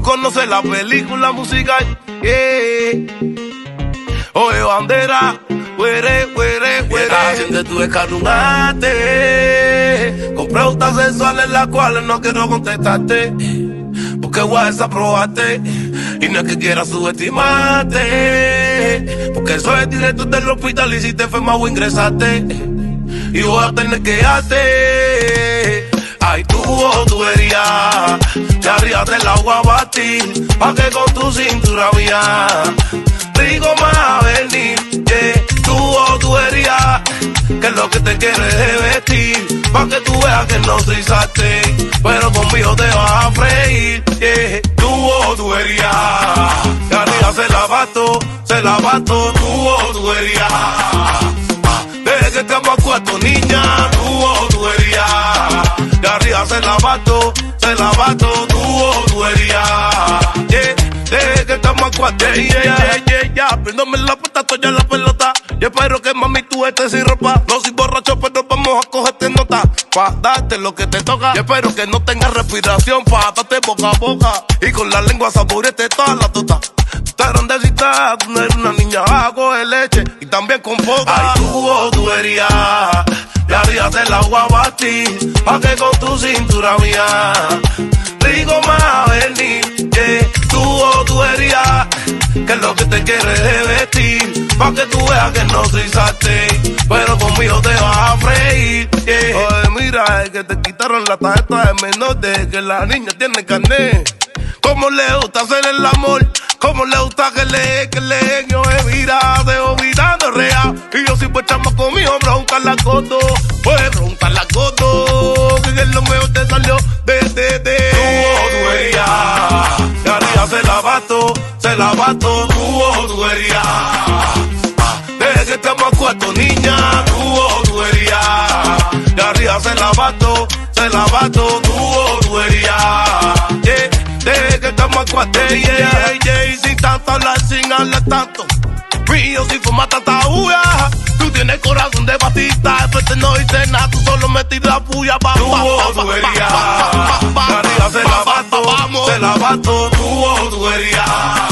Tú conoces la película musical, yeah. Oye, bandera, huere. Haciendo tu escalonate. Con preguntas sexuales las cuales no quiero contestarte, porque voy a desaprobarte. Y no es que quiera subestimarte, porque eso es directo del hospital y si te enfermas o ingresaste. Y voy a tener que darte. Ay, tubería, que arriba del agua a batir, pa' que con tu cintura vía rico más a venir, yeah. Tubería, que es lo que te quieres vestir, pa' que tú veas que no soy sartén, pero conmigo te vas a freír, yeah. Tubería, que arriba se la bato, tubería. Desde que estamos a cuatro, niña, tubería. De arriba se la bato, tubería. Yeah, desde que estamos a cuatro, yeah. Prendome la puerta, estoy en la pelota. Yo espero que mami tú estés sin ropa. No soy borracho, pero vamos a cogerte nota, pa' darte lo que te toca. Yo espero que no tengas respiración, pa' darte boca a boca. Y con la lengua saborearte toda la tota. Te grandecita, tú no eres una niña, coge leche y también con poca. Ay, tubería, de arriba del agua a batir, pa' que con tu cintura mía rico más a venir, yeah. Tubería, que es lo que te quieres vestir, pa' que tú veas que no soy sartén, pero conmigo te vas a freír, yeah. Oye, mira, es que te quitaron la tarjeta de menor, de que la niña tiene carnet. Como le gusta hacer el amor, como le gusta que le yo mira, te olvidando real. Y yo siempre chamo conmigo, preguntar la coto, pues preguntar la coto, que es lo mejor te salió de tubería. Y arriba se la bato, tubería. Desde que estamos a cuarto, niña, tubería. Y arriba se la bato, tubería. Yeah. Desde que estamos a cuatro, yeah. Sin tanto hablar, sin hablar tanto. Río sin fumar tanta huya. Tú tienes corazón de batista, después te no dices nada, tú solo metes la puya. Tubería, de arriba se la bato, tubería.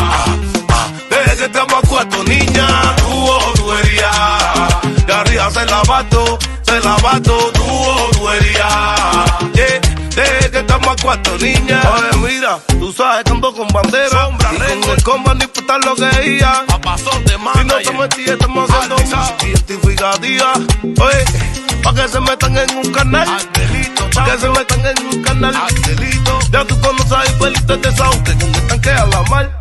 Desde que estamos a cuatro, niña, tubería. De arriba se la bato, tubería. Yeah. Desde que estamos a cuatro, niña. Oye, mira, tú sabes que ando con bandera, sombra, y con el combo ni putar lo que diga. Si no te metí, estamos haciendo más identificativa. Oye, pa' que se metan en un canal, pa' que se metan en un canal. Ya tú conoces el pelito de Saúl, que donde están queda la mal.